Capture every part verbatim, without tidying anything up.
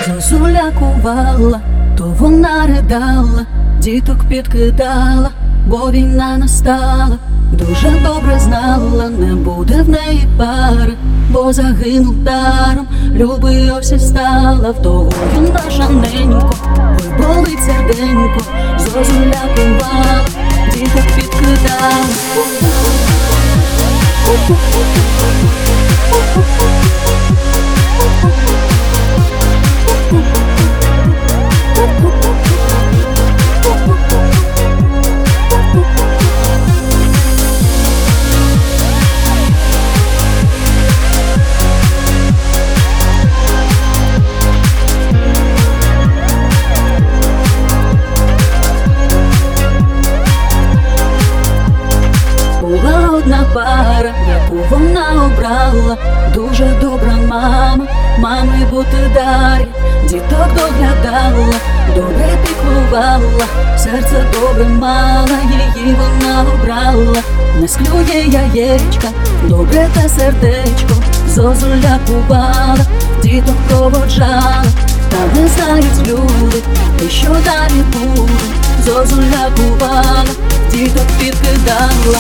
Зозуля кувала, то вона ридала, діток підкидала, бо війна настала. Дуже добре знала, не буде в неї пари, бо загинув даром, любий ось стала. Вдовою наша ненько, ой, болить серденько. Зозуля кувала, діток підкидала. Була одна пара, яку вона обрала, дуже добра мама, мами бути дарі. Діток доглядала, добре піклувала, серце добре мала, її вона обрала. Не склює яєчка, добре те сердечко. Зозуля кувала, діток проводжала, та не знають люди, і що далі буде. Зозуля кувала, діток підкидала.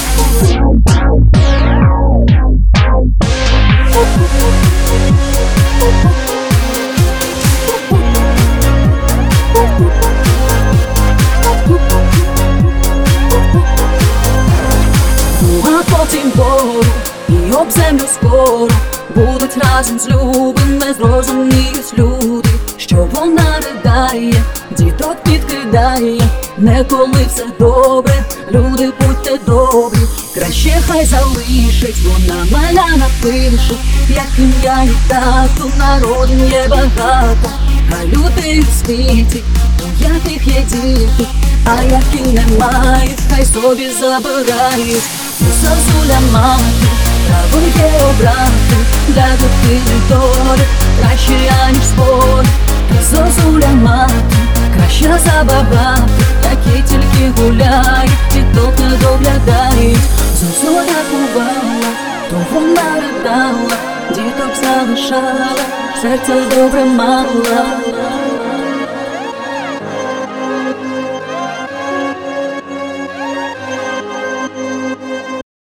А потім пору і об землю скоро будуть разом з любим, не зрозуміють люди, що вона ридає, діток підкидає. Не коли все добре, люди, будьте добрі, краще хай залишить, вона маля напише, як ім'я і тату, народів є багато, а людей в світі, у яких є діти, а які не мають, хай собі забирають. Зозуля мати, право є обрати, для дитини доля краще, аніж збори. Зозуля мати, краща забагато, які тільки гуляють, діток не доглядають. Зозуля кувала, то вона ридала, діток залишала, серце добре мала.